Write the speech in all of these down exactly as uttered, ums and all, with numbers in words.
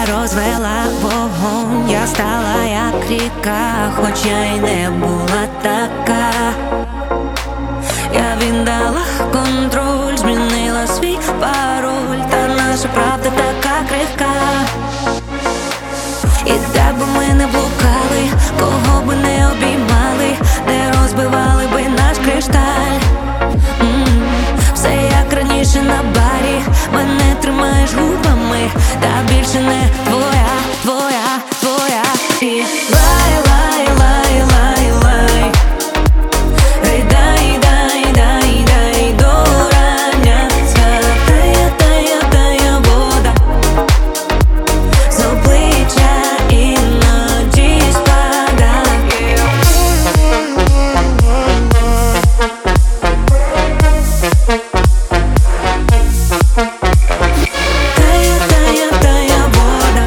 розвела вогонь, я стала як ріка, хоча й не була така. Я віддала контроль, змінила свій пароль, та наша правда така крихка. І так би ми не блукали, кого би не обіймали, не розбивали би наш кришталь. М-м, все як раніше на барі, мене тримаєш губами, та більше не твоя, твоя, твоя. І лай, лай, лай, лай, лай. Ей, дай, дай, дай, дай до рання. Тая, тая, тая вода з обличчя іноді спада. Тая, тая, тая вода.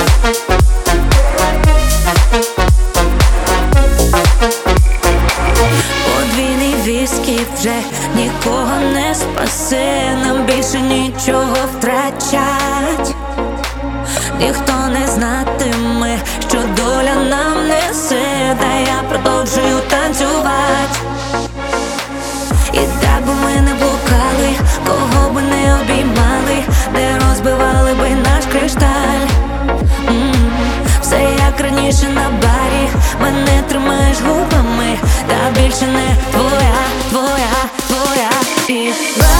Подвійний віскі вже нікого не спасе, нам більше нічого втрачать. Ніхто не знатиме, що доля нам несе, та я продовжую танцювати. І так би ми не блукали, кого би не обіймали, не розбивали би наш кришталь. М-м, все як раніше на барі, мене тримаєш губами, та більше не твоя, твоя, твоя. І